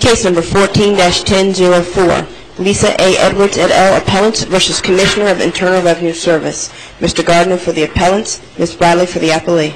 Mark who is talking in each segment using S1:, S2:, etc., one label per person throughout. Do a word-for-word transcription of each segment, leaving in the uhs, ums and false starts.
S1: Case number fourteen dash ten oh four. Lisa A. Edwards et al. Appellants versus Commissioner of Internal Revenue Service. Mister Gardner for the appellants, Miz Bradley for the appellee.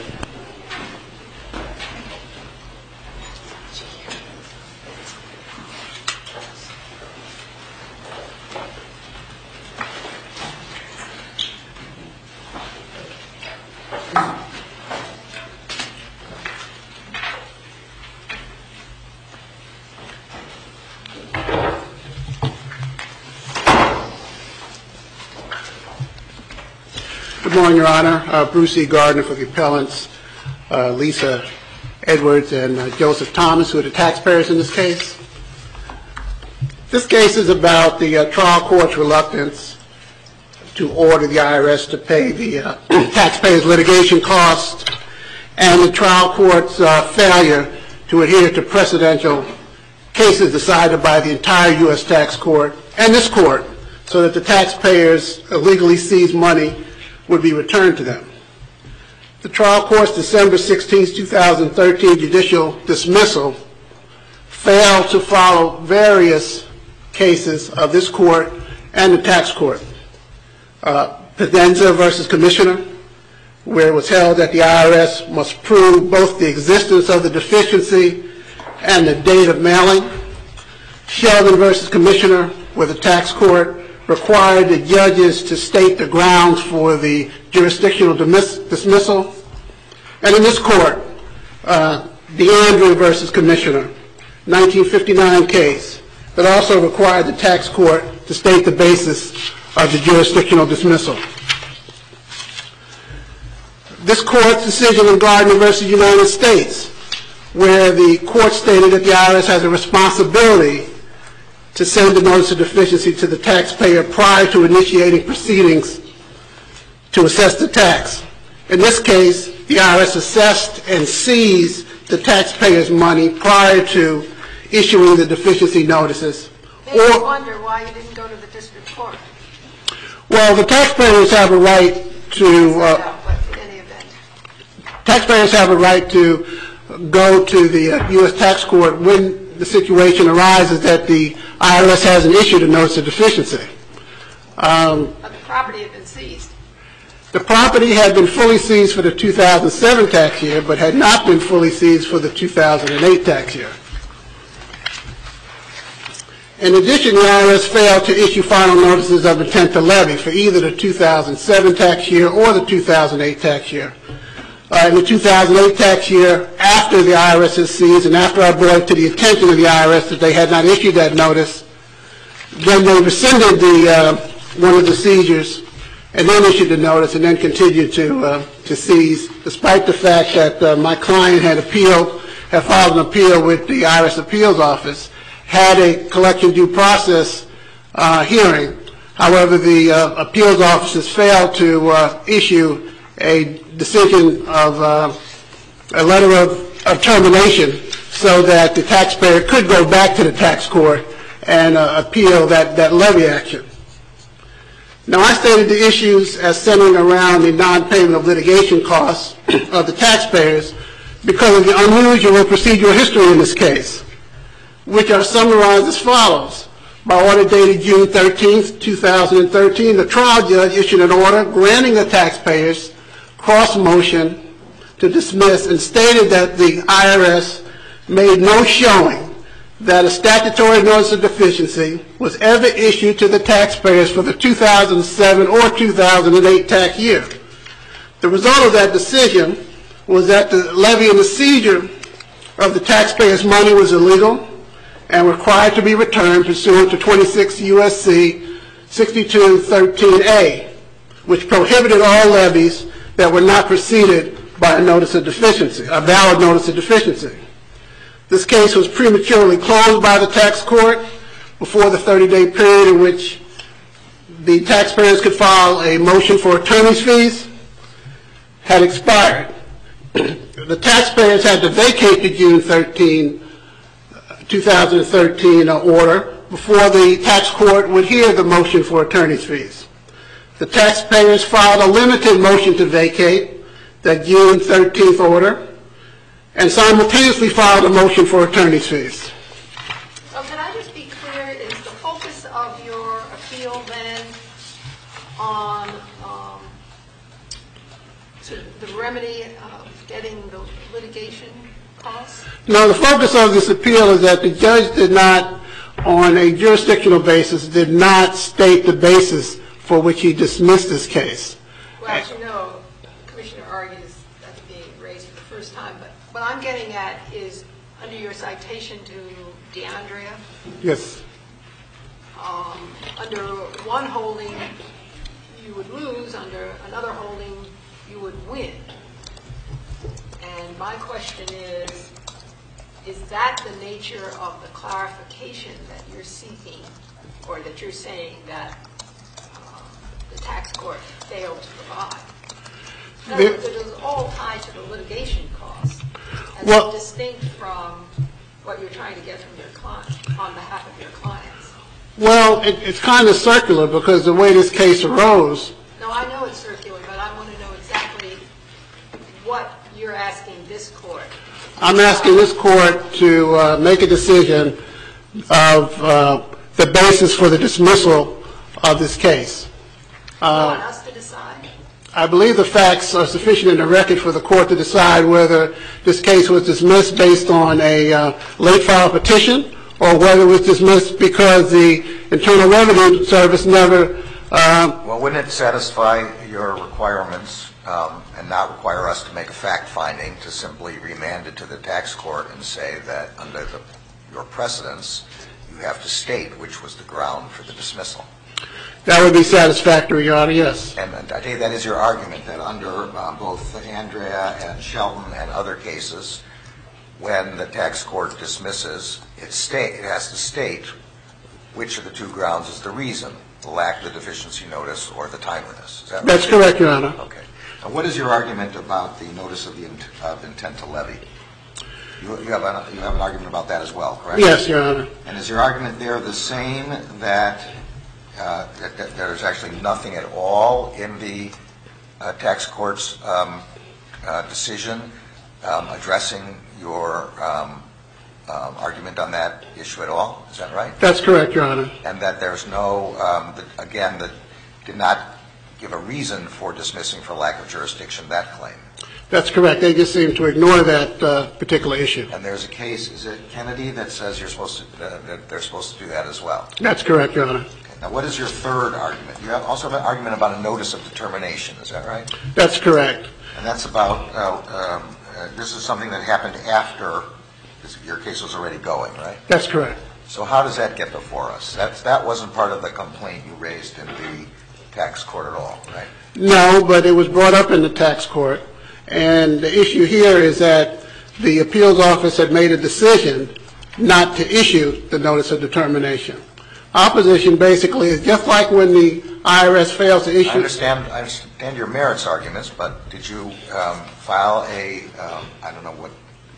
S2: Good morning, Your Honor. Uh, Bruce E. Gardner for the appellants, uh, Lisa Edwards and uh, Joseph Thomas, who are the taxpayers in this case. This case is about the uh, trial court's reluctance to order the I R S to pay the uh, taxpayers' litigation costs and the trial court's uh, failure to adhere to precedential cases decided by the entire U S tax court and this court so that the taxpayers illegally seized money would be returned to them. The trial court's December sixteenth, two thousand thirteen judicial dismissal failed to follow various cases of this court and the tax court. Uh, Pedenza versus Commissioner, where it was held that the I R S must prove both the existence of the deficiency and the date of mailing. Sheldon versus Commissioner, where the tax court required the judges to state the grounds for the jurisdictional dismiss dismissal. And in this court, uh, DeAndre versus Commissioner, nineteen fifty-nine case, that also required the tax court to state the basis of the jurisdictional dismissal. This court's decision in Gardner versus United States, where the court stated that the I R S has a responsibility to send a notice of deficiency to the taxpayer prior to initiating proceedings to assess the tax. In this case, the I R S assessed and seized the taxpayer's money prior to issuing the deficiency notices.
S3: Maybe or, you wonder why you didn't go to the district court.
S2: Well, the taxpayers have a right to. Uh,
S3: in any event.
S2: Taxpayers have a right to go to the uh, U S tax court when the situation arises that the I R S hasn't issued a notice of deficiency. Um,
S3: but the property had been seized.
S2: The property had been fully seized for the two thousand seven tax year, but had not been fully seized for the two thousand eight tax year. In addition, the I R S failed to issue final notices of intent to levy for either the two thousand seven tax year or the two thousand eight tax year. Uh, in the two thousand eight tax year, after the I R S is seized and after I brought it to the attention of the I R S that they had not issued that notice, then they rescinded the, uh, one of the seizures and then issued the notice and then continued to, uh, to seize, despite the fact that uh, my client had appealed, had filed an appeal with the I R S Appeals Office, had a collection due process uh, hearing. However, the uh, appeals officers failed to uh, issue a decision of uh, a letter of, of termination so that the taxpayer could go back to the tax court and uh, appeal that, that levy action. Now, I stated the issues as centering around the non-payment of litigation costs of the taxpayers because of the unusual procedural history in this case, which are summarized as follows. By order dated June thirteenth, two thousand thirteen, the trial judge issued an order granting the taxpayers cross motion to dismiss and stated that the I R S made no showing that a statutory notice of deficiency was ever issued to the taxpayers for the two thousand seven or two thousand eight tax year. The result of that decision was that the levy and the seizure of the taxpayers' money was illegal and required to be returned pursuant to twenty-six U S C sixty-two thirteen A, which prohibited all levies that were not preceded by a notice of deficiency, a valid notice of deficiency. This case was prematurely closed by the tax court before the thirty-day period in which the taxpayers could file a motion for attorney's fees had expired. The taxpayers had to vacate the June thirteenth, two thousand thirteen order before the tax court would hear the motion for attorney's fees. The taxpayers filed a limited motion to vacate that June thirteenth order and simultaneously filed a motion for attorney's fees.
S3: on um, sort of the remedy of getting the litigation costs?
S2: No, the focus of this appeal is that the judge did not, on a jurisdictional basis, did not state the basis for which he dismissed this case.
S3: Well, as you know, the Commissioner argues that's being raised for the first time, but what I'm getting at is, under your citation to DeAndrea,
S2: Yes.
S3: um, under one holding you would lose, under another holding you would win. And my question is, is that the nature of the clarification that you're seeking, or that you're saying that uh, the tax court failed to provide? In other words, it is all tied to the litigation costs, as
S2: Well-
S3: distinct from what you're trying to get from your client, on behalf of your clients.
S2: Well, it, it's kind of circular because the way this case arose,
S3: No, I know it's circular, but I want to know exactly what you're asking this court.
S2: I'm asking this court to uh, make a decision of uh, the basis for the dismissal of this case.
S3: You want
S2: Uh,
S3: us to decide?
S2: I believe the facts are sufficient in the record for the court to decide whether this case was dismissed based on a uh, late file petition or whether it was dismissed because the Internal Revenue Service never uh,
S4: Well, wouldn't it satisfy your requirements um, and not require us to make a fact finding to simply remand it to the tax court and say that under the, your precedents, you have to state which was the ground for the dismissal?
S2: that would be satisfactory, Your Honor, yes.
S4: And I take that as your argument that under uh, both Andrea and Shelton and other cases, when the tax court dismisses, it, state, it has to state which of the two grounds is the reason, the lack of the deficiency notice or the timeliness. Is that right?
S2: That's correct, Your Honor.
S4: Okay. Now, what is your argument about the notice of the int of intent to levy? You, you, have an, you have an argument about that as well, correct?
S2: Yes, Your Honor.
S4: And is your argument there the same that, uh, that, that there's actually nothing at all in the uh, tax court's um, uh, decision um, addressing your um, um, argument on that issue at all? Is that right?
S2: That's correct, Your Honor.
S4: And that there's no, um, that, again, that did not give a reason for dismissing for lack of jurisdiction that claim?
S2: That's correct. They just seem to ignore that uh, particular issue.
S4: And there's a case, is it Kennedy, that says you're supposed to, uh, that they're supposed to do that as well?
S2: That's correct, Your Honor.
S4: Okay. Now, what is your third argument? You have also have an argument about a notice of determination, is that right?
S2: That's correct.
S4: And that's about, uh, um, uh, this is something that happened after this, your case was already going, right?
S2: That's correct.
S4: So how does that get before us? That, that wasn't part of the complaint you raised in the tax court at all, right?
S2: No, but it was brought up in the tax court. And the issue here is that the appeals office had made a decision not to issue the notice of determination. Opposition basically is just like when the I R S fails to issue.
S4: I understand, I understand your merits arguments, but did you um, file a, um, I don't know what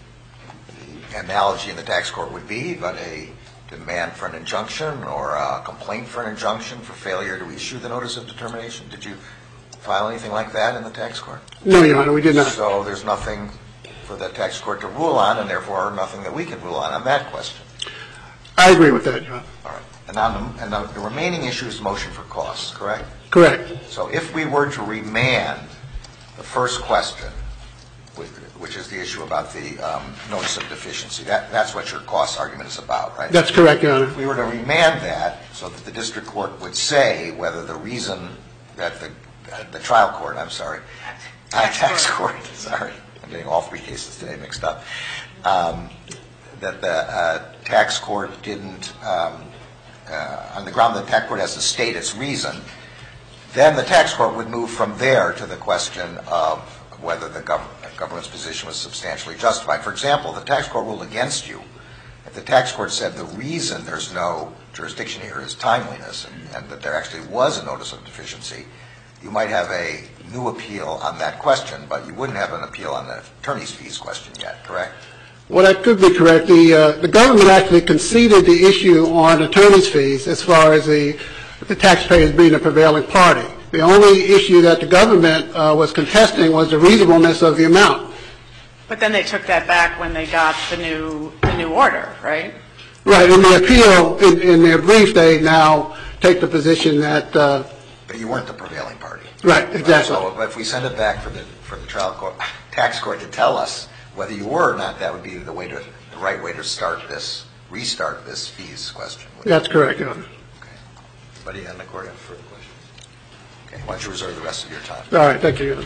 S4: the analogy in the tax court would be, but a demand for an injunction or a complaint for an injunction for failure to issue the notice of determination? Did you file anything like that in the tax court?
S2: No, Your Honor, we did not.
S4: So there's nothing for the tax court to rule on, and therefore nothing that we can rule on on that question.
S2: I agree with that, Your Honor.
S4: All right. And now the, and the, the remaining issue is motion for costs, correct?
S2: Correct.
S4: So if we were to remand the first question, which, which is the issue about the um, notice of deficiency, that, that's what your cost argument is about, right?
S2: That's correct, Your Honor.
S4: If we were to remand that so that the district court would say whether the reason that the, uh, the trial court, I'm sorry, uh, tax court, sorry, I'm getting all three cases today mixed up, um, that the uh, tax court didn't, um, uh, on the ground that the tax court has to state its reason, then the tax court would move from there to the question of whether the gov government's position was substantially justified. For example, the tax court ruled against you. If the tax court said the reason there's no jurisdiction here is timeliness and, and that there actually was a notice of deficiency, you might have a new appeal on that question, but you wouldn't have an appeal on the attorney's fees question yet, correct?
S2: Well, that could be correct. The, uh, the government actually conceded the issue on attorney's fees as far as the, the taxpayers being a prevailing party. The only issue that the government uh, was contesting was the reasonableness of the amount.
S5: But then they took that back when they got the new the new order, right?
S2: Right. In the appeal, in, in their brief, they now take the position that uh,
S4: But you weren't the prevailing party.
S2: Right, exactly.
S4: So if we send it back for the for the trial court, tax court to tell us whether you were or not, that would be the way to the right way to start this, restart this fees question.
S2: That's correct, Your Honor.
S4: Okay. Anybody on the court have further questions? Okay. Why don't you reserve the rest of your time?
S2: All right, thank you, Your Honor.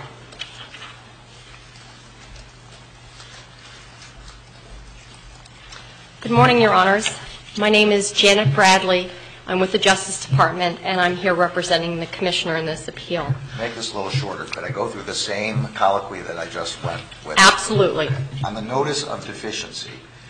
S6: Good morning, Your Honors. My name is Janet Bradley. I'm with the Justice Department, and I'm here representing the Commissioner in this appeal.
S4: Make this a little shorter. Could I go through the same colloquy that I just went with?
S6: Absolutely.
S4: On the notice of deficiency,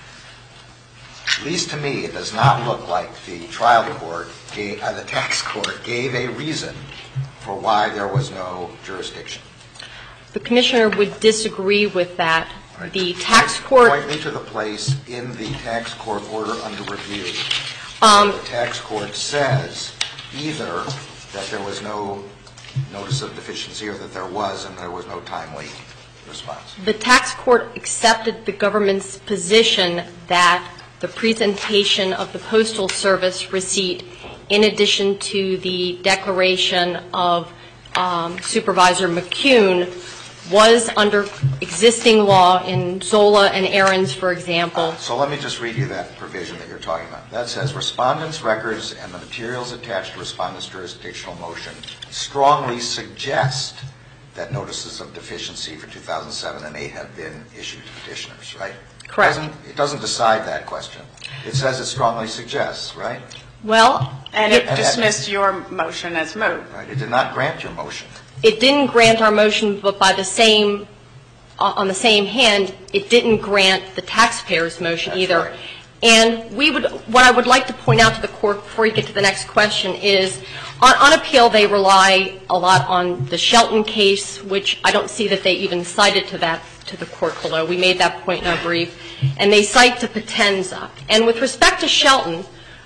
S4: at least to me, it does not look like the trial court, gave, uh, the tax court, gave a reason for why there was no jurisdiction.
S6: The Commissioner would disagree with that.
S4: Right.
S6: The tax court...
S4: Point me to the place in the tax court order under review.
S6: Um,
S4: the tax court says either that there was no notice of deficiency or that there was and there was no timely response.
S6: The tax court accepted the government's position that the presentation of the Postal Service receipt, in addition to the declaration of um, Supervisor McCune, was under existing law in Zola and Ahrens, for example.
S4: Uh, so let me just read you that provision that you're talking about. That says, respondents' records and the materials attached to respondents' jurisdictional motion strongly suggest that notices of deficiency for two thousand seven and eight have been issued to petitioners, right?
S6: Correct.
S4: It doesn't, it doesn't decide that question. It says it strongly suggests, right?
S6: Well,
S5: And it
S4: And-
S5: dismissed your motion as moot.
S4: Right. It did not grant your motion.
S6: it didn't grant our motion, but by the same, uh, on the same hand, it didn't grant the taxpayer's motion
S4: That's
S6: either.
S4: right.
S6: And we would, what I would like to point out to the court before you get to the next question is, on, on appeal, they rely a lot on the Shelton case, which I don't see that they even cited to that, to the court below. We made that point in our brief. And they cite to Potenza. And with respect to Shelton,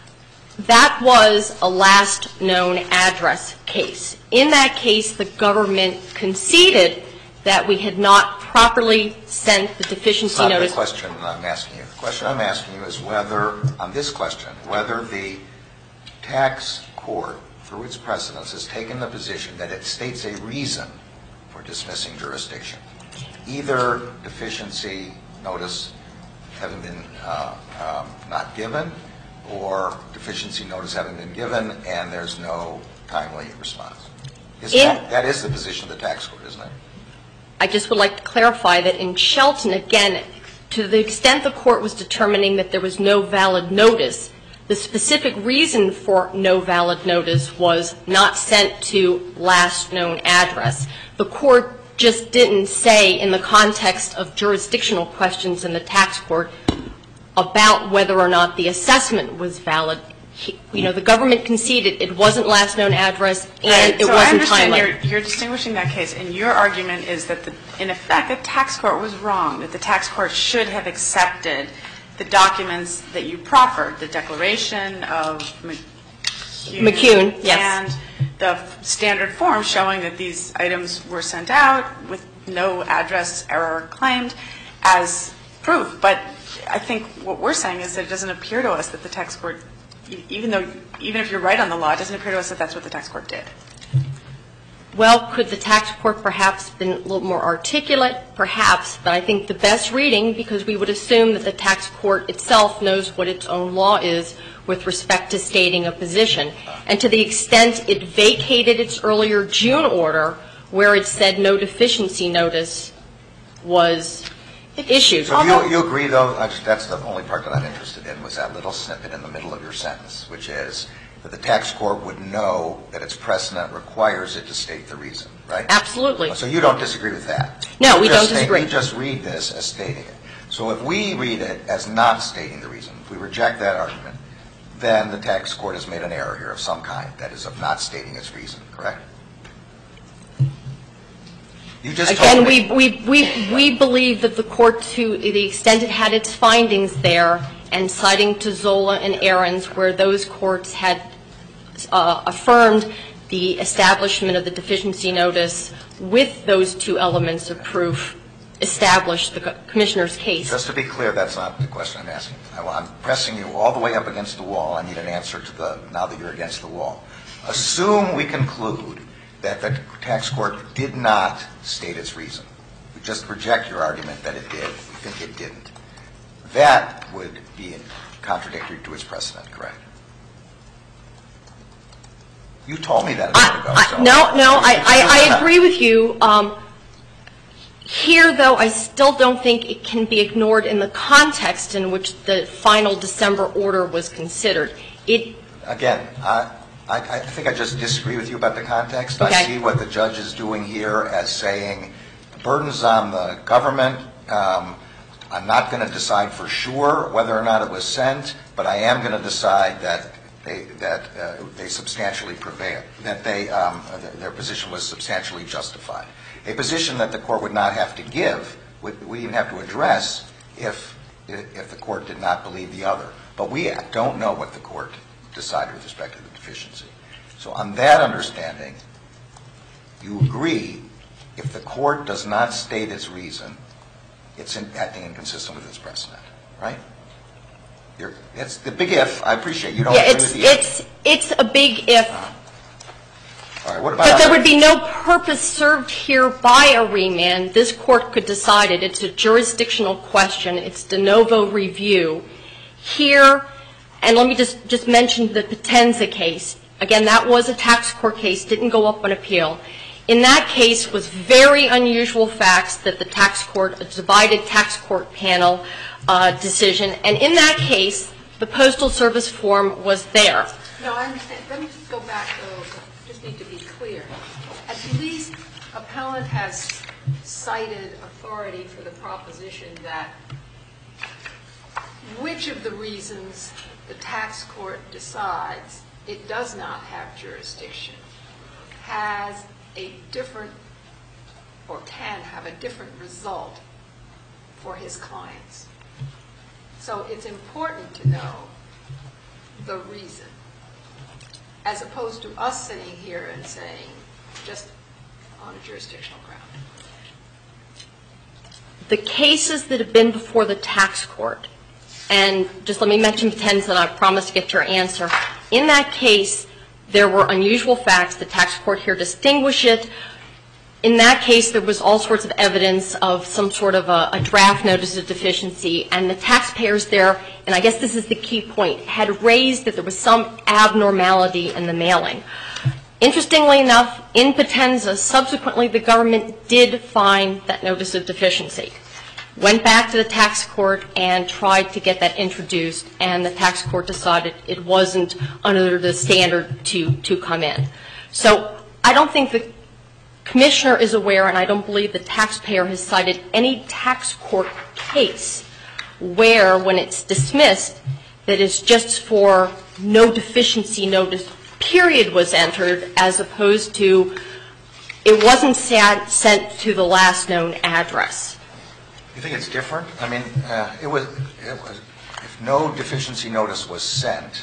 S6: that was a last known address case. In that case, the government conceded that we had not properly sent the deficiency
S4: It's not
S6: notice.
S4: the question I'm asking you. The question I'm asking you is whether, on this question, whether the tax court, through its precedents, has taken the position that it states a reason for dismissing jurisdiction. Either deficiency notice having been uh, um, not given, or deficiency notice having been given, and there's no timely response. Is
S6: In-
S4: that, that is the position of the tax court, isn't it?
S6: I just would like to clarify that in Shelton, again, to the extent the court was determining that there was no valid notice, the specific reason for no valid notice was not sent to last known address. The court just didn't say, in the context of jurisdictional questions in the tax court, about whether or not the assessment was valid. He, you know, the government conceded it wasn't last known address and
S5: Right.
S6: it
S5: so
S6: wasn't
S5: I understand
S6: timely.
S5: you're, you're distinguishing that case, and your argument is that, the, in effect, the tax court was wrong, that the tax court should have accepted the documents that you proffered, the declaration of McCune,
S6: McCune, yes.
S5: and the standard form showing that these items were sent out with no address error claimed as proof. But I think what we're saying is that it doesn't appear to us that the tax court, even though, even if you're right on the law, it doesn't appear to us that that's what the tax court did.
S6: Well, could the tax court perhaps been a little more articulate? Perhaps, but I think the best reading, because we would assume that the tax court itself knows what its own law is with respect to stating a position. And to the extent it vacated its earlier June order where it said no deficiency notice was issued.
S4: So you, you agree, though, that's the only part that I'm interested in, was that little snippet in the middle of your sentence, which is that the tax court would know that its precedent requires it to state the reason, right?
S6: Absolutely.
S4: So you don't disagree with that?
S6: No,
S4: You
S6: we
S4: just
S6: don't
S4: state-
S6: disagree.
S4: You just read this as stating it. So if we read it as not stating the reason, if we reject that argument, then the tax court has made an error here of some kind, that is, of not stating its reason, correct? You just
S6: Again,
S4: told me.
S6: we, we, we, we believe that the court, to the extent it had its findings there, and citing to Zola and Ahrens, where those courts had uh, affirmed the establishment of the deficiency notice with those two elements of proof, established the commissioner's case.
S4: Just to be clear, that's not the question I'm asking. I- I'm pressing you all the way up against the wall. I need an answer to the, now that you're against the wall. Assume we conclude that the tax court did not state its reason. We just reject your argument that it did. We think it didn't. That would be contradictory to its precedent, correct? You told me that a minute ago.
S6: I,
S4: so
S6: no, no, I, I, I agree with you. Um, here, though, I still don't think it can be ignored in the context in which the final December order was considered. It
S4: Again, I, I, I think I just disagree with you about the context.
S6: Okay.
S4: I see what the judge is doing here as saying the burden's on the government. Um, I'm not going to decide for sure whether or not it was sent, but I am going to decide that they, that uh, they substantially prevailed, that they, um, their position was substantially justified. A position that the court would not have to give, would, we even have to address if, if the court did not believe the other. But we don't know what the court decided with respect to the deficiency. So on that understanding, you agree if the court does not state its reason, it's in, acting inconsistent with its precedent, right? You're, it's the big if. I appreciate you don't
S6: yeah,
S4: agree
S6: it's,
S4: with the
S6: it's,
S4: if.
S6: it's a big if.
S4: Uh, all right, what about
S6: But there
S4: other-
S6: would be no purpose served here by a remand. This court could decide it. It's a jurisdictional question. It's de novo review. Here, and let me just, just mention the Potenza case. Again, that was a tax court case, didn't go up on appeal. In that case was very unusual facts that the tax court, a divided tax court panel uh, decision. And in that case, the Postal Service form was there.
S3: No, I understand. Let me just go back, though. Just need to be clear. At least appellant has cited authority for the proposition that which of the reasons the tax court decides it does not have jurisdiction has a different or can have a different result for his clients. So it's important to know the reason, as opposed to us sitting here and saying just on a jurisdictional ground.
S6: The cases that have been before the tax court, and just let me mention Potenza, and I promise to get your answer. In that case, there were unusual facts. The tax court here distinguished it. In that case, there was all sorts of evidence of some sort of a, a draft notice of deficiency, and the taxpayers there, and I guess this is the key point, had raised that there was some abnormality in the mailing. Interestingly enough, in Potenza, subsequently the government did find that notice of deficiency. Went back to the tax court and tried to get that introduced, and the tax court decided it wasn't under the standard to, to come in. So I don't think the Commissioner is aware, and I don't believe the taxpayer has cited any tax court case where, when it's dismissed, that it's just for no deficiency notice period was entered, as opposed to it wasn't sent to the last known address.
S4: You think it's different? I mean, uh, it was, it was, if no deficiency notice was sent,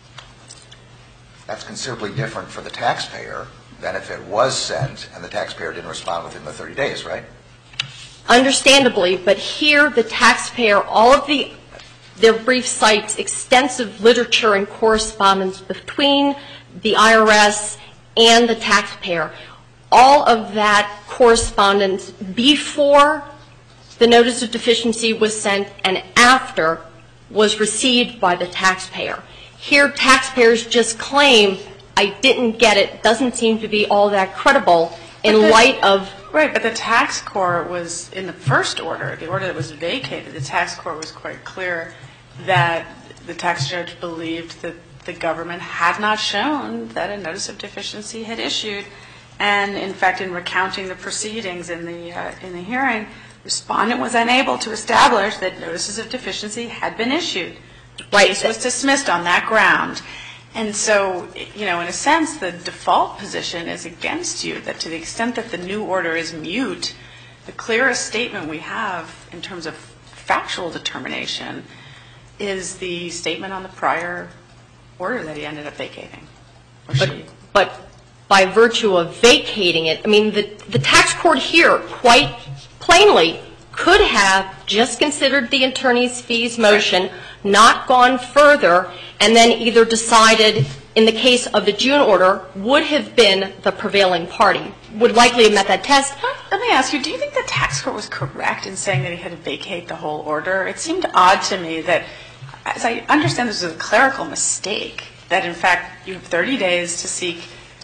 S4: that's considerably different for the taxpayer than if it was sent and the taxpayer didn't respond within the thirty days, right?
S6: Understandably, but here the taxpayer, all of the, their brief cites extensive literature and correspondence between the I R S and the taxpayer. All of that correspondence before the notice of deficiency was sent and after was received by the taxpayer. Here, taxpayers just claim, I didn't get it, doesn't seem to be all that credible in
S5: the,
S6: light of...
S5: Right, but the tax court was, in the first order, the order that was vacated, the tax court was quite clear that the tax judge believed that the government had not shown that a notice of deficiency had issued. And, in fact, in recounting the proceedings in the, uh, in the hearing, respondent was unable to establish that notices of deficiency had been issued. The case was dismissed on that ground. And so, you know, in a sense, the default position is against you, that to the extent that the new order is mute, the clearest statement we have in terms of factual determination is the statement on the prior order that he ended up vacating. Or
S6: but,
S5: she.
S6: but by virtue of vacating it, I mean, the, the tax court here quite plainly could have just considered the attorney's fees motion, not gone further, and then either decided in the case of the June order, would have been the prevailing party, would likely have met that test.
S5: Let me ask you, do you think the tax court was correct in saying that he had to vacate the whole order? It seemed odd to me that, as I understand, this was a clerical mistake, that in fact you have thirty days to seek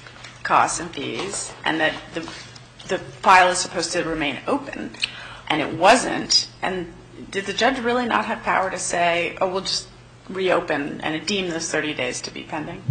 S5: costs and fees, and that the the file is supposed to remain open, and it wasn't. And did the judge really not have power to say, oh, we'll just reopen and deem those thirty days to be pending?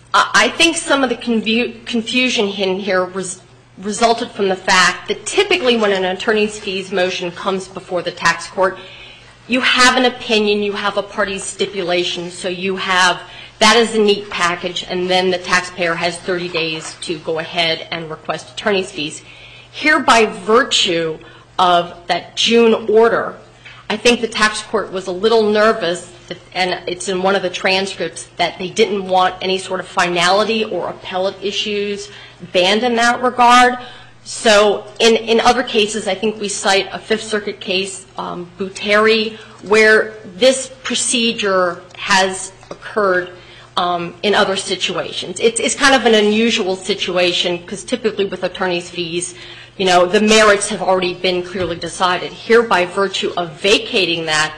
S6: I think some of the confu- confusion in here res- resulted from the fact that typically when an attorney's fees motion comes before the tax court, you have an opinion, you have a party's stipulation, so you have, that is a neat package, and then the taxpayer has thirty days to go ahead and request attorney's fees. Here, by virtue of that June order, I think the tax court was a little nervous, that, and it's in one of the transcripts, that they didn't want any sort of finality or appellate issues banned in that regard. So in, in other cases, I think we cite a Fifth Circuit case, um, Buteri, where this procedure has occurred um, in other situations. It's, it's kind of an unusual situation because typically with attorney's fees, you know, the merits have already been clearly decided. Here, by virtue of vacating that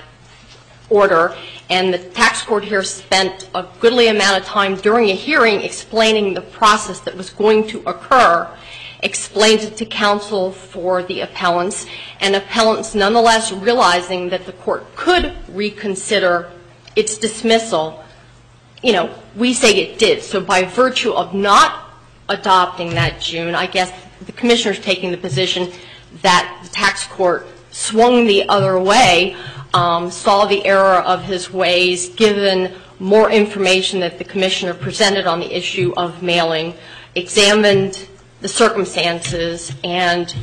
S6: order, and the tax court here spent a goodly amount of time during a hearing explaining the process that was going to occur, explained it to counsel for the appellants, and appellants nonetheless realizing that the court could reconsider its dismissal. You know, we say it did. So by virtue of not adopting that June, I guess the commissioner's taking the position that the tax court swung the other way, um, saw the error of his ways, given more information that the commissioner presented on the issue of mailing, examined the circumstances, and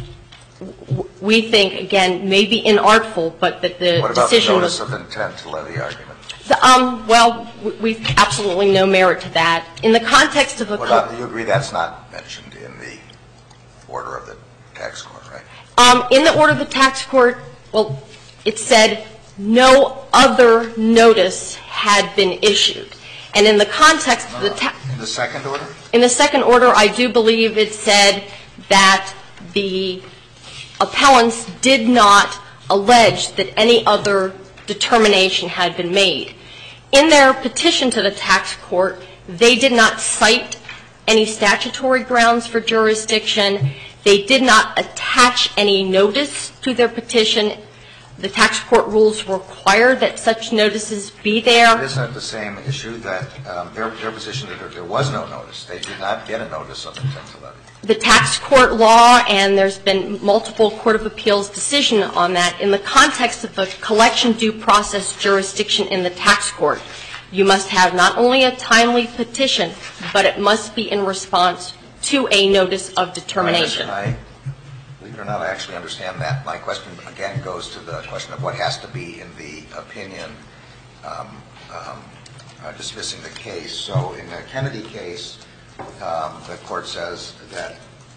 S6: w- we think, again, maybe inartful, but that the
S4: What about
S6: decision
S4: the notice
S6: was...
S4: of intent to levy argument?
S6: The, um, well, w- we've absolutely no merit to that. In the context of a...
S4: What about, you agree that's not mentioned in the order of the tax court, right?
S6: Um, in the order of the tax court, well, it said no other notice had been issued. And in the context of the tax...
S4: In the second order?
S6: In the second order, I do believe it said that the appellants did not allege that any other determination had been made. In their petition to the tax court, they did not cite any statutory grounds for jurisdiction. They did not attach any notice to their petition. The tax court rules require that such notices be there.
S4: Isn't it the same issue that um, their, their position that there was no notice? They did not get a notice of intent to levy.
S6: The tax court law, and there's been multiple Court of Appeals decision on that, in the context of the collection due process jurisdiction in the tax court, you must have not only a timely petition, but it must be in response to a notice of determination.
S4: I, believe it or not, I actually understand that. My question, again, goes to the question of what has to be in the opinion um, um, uh, dismissing the case. So in the Kennedy case, um, the court says that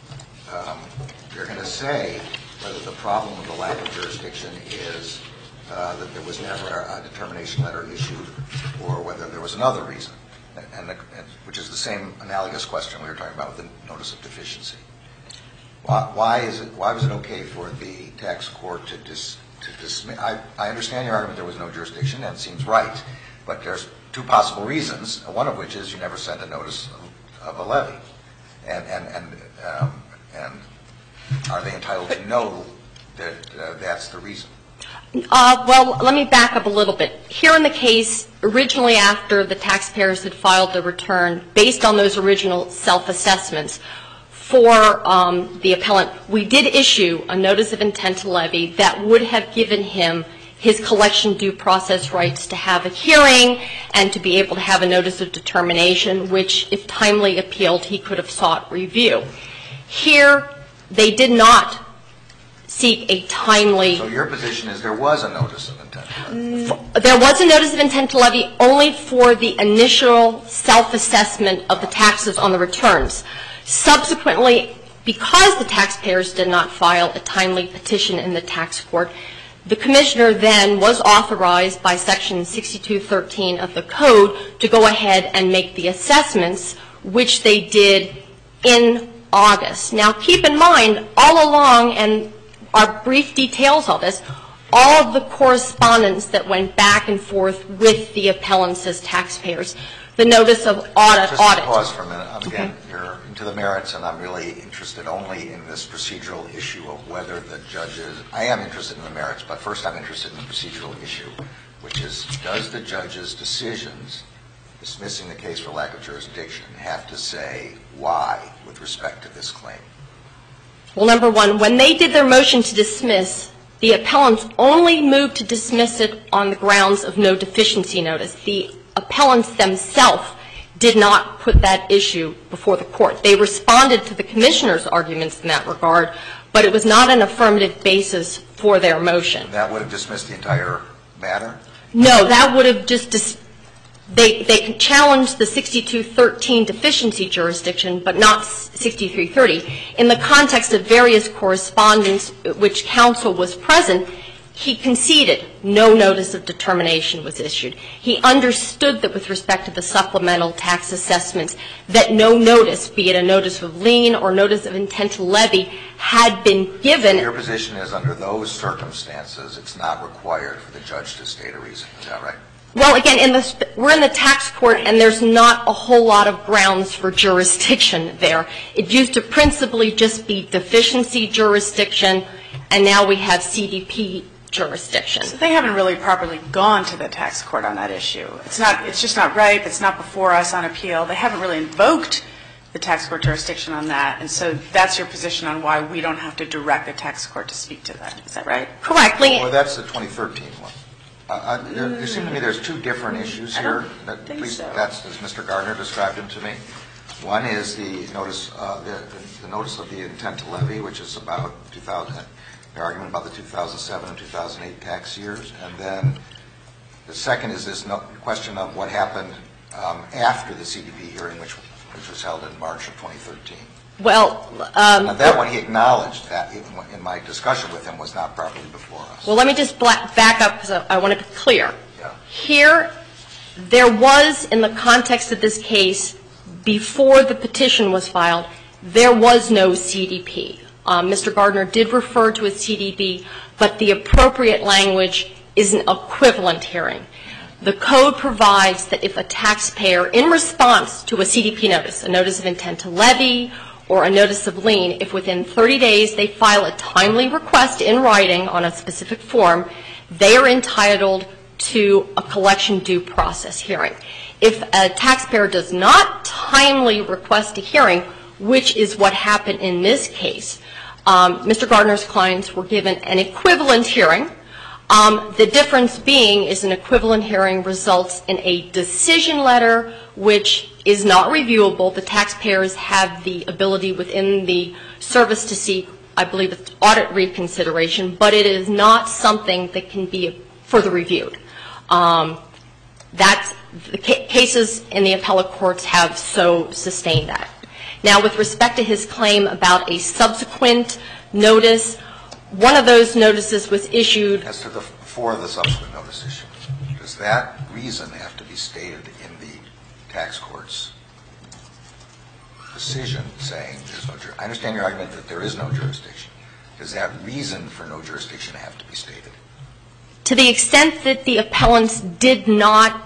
S4: um, you're going to say whether the problem with the lack of jurisdiction is uh, that there was never a determination letter issued or whether there was another reason, and, and, the, and which is the same analogous question we were talking about with the notice of deficiency. Why, why is it? Why was it okay for the tax court to dis, to dismiss? I, I understand your argument there was no jurisdiction, and it seems right, but there's two possible reasons. One of which is you never sent a notice of, of a levy, and and and um, and are they entitled to know that uh, that's the reason?
S6: Uh, well, let me back up a little bit. Here in the case, originally after the taxpayers had filed the return, based on those original self-assessments for um, the appellant, we did issue a notice of intent to levy that would have given him his collection due process rights to have a hearing and to be able to have a notice of determination, which, if timely appealed, he could have sought review. Here, they did not seek a timely...
S4: So your position is there was a notice of intent to levy?
S6: There was a notice of intent to levy only for the initial self-assessment of the taxes on the returns. Subsequently, because the taxpayers did not file a timely petition in the tax court, The Commissioner then was authorized by Section sixty-two thirteen of the Code to go ahead and make the assessments, which they did in August. Now, keep in mind, all along, and our brief details of this, all of the correspondence that went back and forth with the appellants as taxpayers, the notice of audit.
S4: Just
S6: audit.
S4: pause for a minute. Um,
S6: Okay.
S4: Again, you're into the merits, and I'm really interested only in this procedural issue of whether the judges, I am interested in the merits, but first I'm interested in the procedural issue, which is, does the judge's decisions dismissing the case for lack of jurisdiction have to say why with respect to this claim?
S6: Well, number one, when they did their motion to dismiss, the appellants only moved to dismiss it on the grounds of no deficiency notice. The appellants themselves did not put that issue before the court. They responded to the Commissioner's arguments in that regard, but it was not an affirmative basis for their motion.
S4: That would have dismissed the entire matter?
S6: No, that would have just dis- they they challenged the sixty-two thirteen deficiency jurisdiction, but not sixty-three thirty. In the context of various correspondence which counsel was present, he conceded no notice of determination was issued. He understood that with respect to the supplemental tax assessments, that no notice, be it a notice of lien or notice of intent to levy, had been given.
S4: Your position is under those circumstances, it's not required for the judge to state a reason. Is that right?
S6: Well, again, in the, we're in the tax court, and there's not a whole lot of grounds for jurisdiction there. It used to principally just be deficiency jurisdiction, and now we have C D P jurisdiction.
S5: So they haven't really properly gone to the tax court on that issue. It's not. It's just not right. It's not before us on appeal. They haven't really invoked the tax court jurisdiction on that, and so that's your position on why we don't have to direct the tax court to speak to that. Is that right?
S6: Correctly.
S4: Well, that's the twenty thirteen one. Uh, uh, there, there seem to me there's two different issues
S5: I
S4: here.
S5: don't
S4: That,
S5: think
S4: please,
S5: so.
S4: That's as Mister Gardner described them to me. One is the notice, uh, the, the notice of the intent to levy, which is about two thousand. The argument about the two thousand seven and two thousand eight tax years, and then the second is this no, question of what happened um, after the C D P hearing, which which was held in March of twenty thirteen.
S6: Well, um,
S4: Now, that one he acknowledged that in, in my discussion with him was not properly before us.
S6: well, let me just black, back up because I, I want to be clear.
S4: Yeah.
S6: Here, there was, in the context of this case, before the petition was filed, there was no C D P. Um, Mister Gardner did refer to a C D P, but the appropriate language is an equivalent hearing. The Code provides that if a taxpayer, in response to a C D P notice, a notice of intent to levy or a notice of lien, if within thirty days they file a timely request in writing on a specific form, they are entitled to a collection due process hearing. If a taxpayer does not timely request a hearing, which is what happened in this case, um, Mister Gardner's clients were given an equivalent hearing. Um, the difference being is an equivalent hearing results in a decision letter which is not reviewable. The taxpayers have the ability within the service to seek, I believe it's audit reconsideration, but it is not something that can be further reviewed. Um, that's, the ca- cases in the appellate courts have so sustained that. Now, with respect to his claim about a subsequent notice, one of those notices was issued.
S4: As to the, for the subsequent notice issue, does that reason have to be stated in the tax court's decision saying there's no jurisdiction? I understand your argument that there is no jurisdiction. Does that reason for no jurisdiction have to be stated?
S6: To the extent that the appellants did not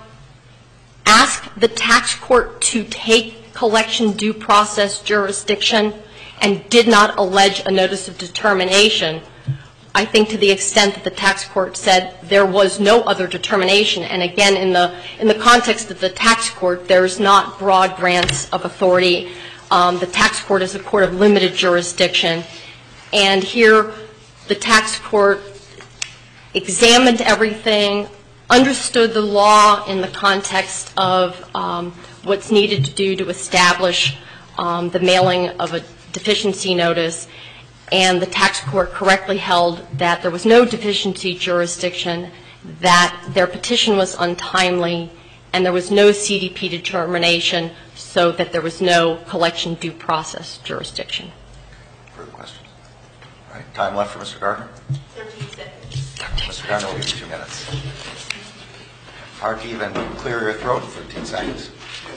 S6: ask the tax court to take collection due process jurisdiction and did not allege a notice of determination, I think to the extent that the tax court said there was no other determination, and again, in the in the context of the tax court, there's not broad grants of authority. Um, the tax court is a court of limited jurisdiction, and here the tax court examined everything, understood the law in the context of um, what's needed to do to establish um, the mailing of a deficiency notice, and the tax court correctly held that there was no deficiency jurisdiction, that their petition was untimely, and there was no C D P determination, so that there was no collection due process jurisdiction.
S4: Further questions? All right. Time left for Mister Gardner.
S6: thirteen seconds.
S4: Gardner will give you two minutes. Hard to even clear your throat in fifteen seconds.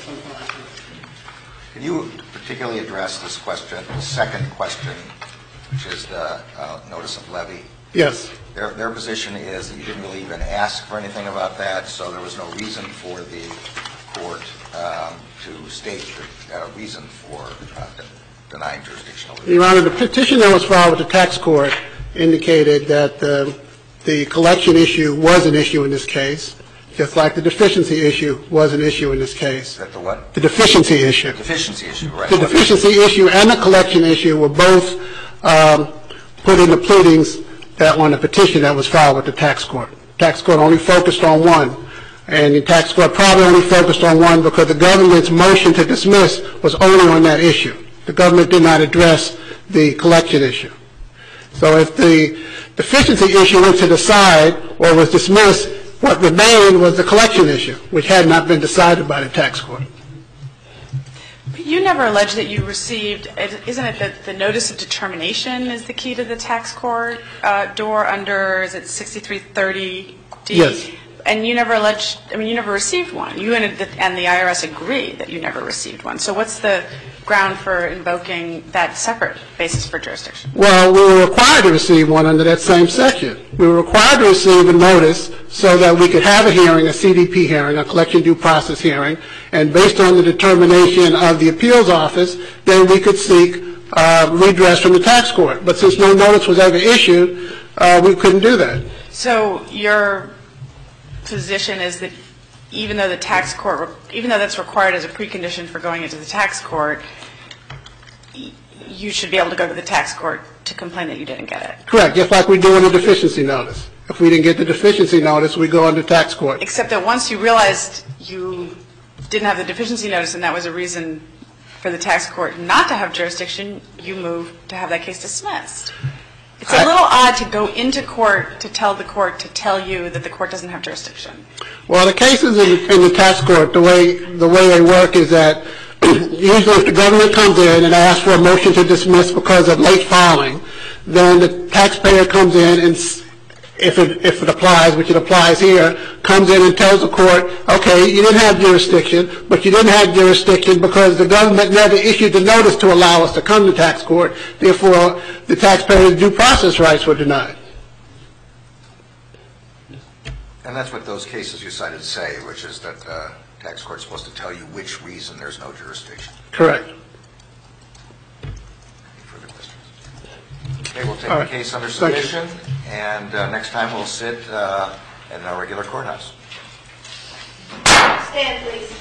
S4: Can you particularly address this question, the second question, which is the uh, notice of levy?
S2: Yes.
S4: Their, their position is that you didn't really even ask for anything about that, so there was no reason for the court um, to state the uh, reason for uh, denying jurisdictional review.
S2: Your Honor, the petition that was filed with the tax court indicated that the, the collection issue was an issue in this case, just like the deficiency issue was an issue in this case.
S4: That the what?
S2: The deficiency issue.
S4: Deficiency issue, right.
S2: The deficiency issue and the collection issue were both um, put in the pleadings that on the petition that was filed with the tax court. The tax court only focused on one, and the tax court probably only focused on one because the government's motion to dismiss was only on that issue. The government did not address the collection issue. So if the deficiency issue went to the side or was dismissed, what remained was the collection issue, which had not been decided by the tax court.
S5: You never alleged that you received, isn't it that the notice of determination is the key to the tax court uh, door under, is it sixty-three thirty D?
S2: Yes.
S5: And you never alleged, I mean, you never received one. You and the, and the I R S agree that you never received one. So what's the ground for invoking that separate basis for jurisdiction?
S2: Well, we were required to receive one under that same section. We were required to receive a notice so that we could have a hearing, a C D P hearing, a collection due process hearing, and based on the determination of the appeals office, then we could seek uh, redress from the tax court. But since no notice was ever issued, uh, we couldn't do that.
S5: So your position is that even though the tax court, even though that's required as a precondition for going into the tax court, you should be able to go to the tax court to complain that you didn't get it?
S2: Correct, just like we do in a deficiency notice. If we didn't get the deficiency notice, we go into tax court.
S5: Except that once you realized you didn't have the deficiency notice and that was a reason for the tax court not to have jurisdiction, you moved to have that case dismissed. It's a little odd to go into court to tell the court to tell you that the court doesn't have jurisdiction.
S2: Well, the cases in, in the tax court, the way the way they work is that usually if the government comes in and asks for a motion to dismiss because of late filing, then the taxpayer comes in and, if it, if it applies, which it applies here, comes in and tells the court, okay, you didn't have jurisdiction, but you didn't have jurisdiction because the government never issued the notice to allow us to come to tax court. Therefore, the taxpayer's due process rights were denied.
S4: And that's what those cases you cited say, which is that the uh, tax court's supposed to tell you which reason there's no jurisdiction.
S2: Correct.
S4: Any further questions? Okay, we'll take
S2: All
S4: the
S2: right.
S4: case under
S2: Thank you.
S4: submission, and uh, next time we'll sit uh, in our regular courthouse.
S1: Stand, please.